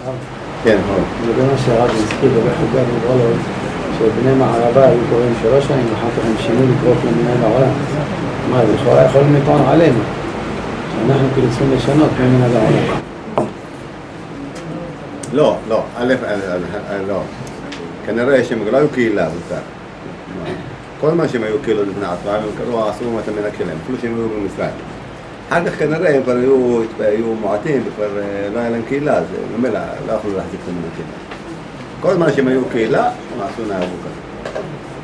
כן, זה מה שהרב הזכיר בחוקת מגרלות, שבני מערבה היו קוראים 3 שנים, ואחר כך הם שינו לקרוא למנהל העולם. מה, זה לכאורה יכול לטעון עלינו, שאנחנו כאילו צריכים לשנות ממנהל העולם. לא, לא. כנראה שהם לא היו קהילה, כל מה שהם היו קהילות לפני עצמם, הם קראו, עשו את המנהג שלהם, אפילו שהם היו במצרים. אחר כך כנראה הם כבר היו מועטים, וכבר לא היה להם קהילה, אז ממילא לא יכולו להחזיק את המנהג שלהם. כל מה שהם היו קהילה, הם עשו נהגו כזה.